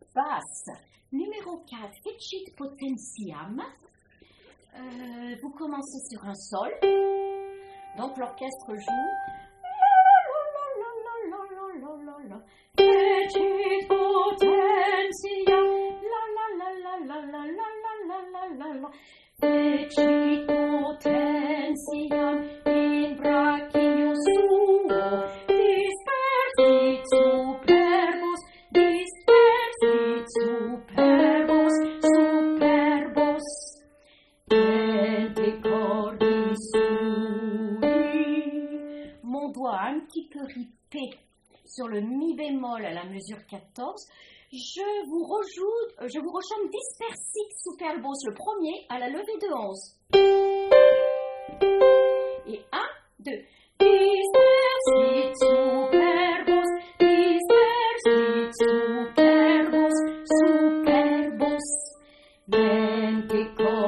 basse. Numéro 4, Fecit potentiam. Vous commencez sur un sol. Donc l'orchestre joue. Fecit potentiam. La la la la la la la la la la la. Fecit potentiam in brachio suo. Dispersit superbos. Dispersit superbos. Superbos. Mon doigt un petit peu ripé sur le mi bémol à la mesure 14. Je vous rechante Dispersit superbos, le premier à la levée de 11. Et 1, 2. Dispersit superbos, dispersit superbos, superbos. Mente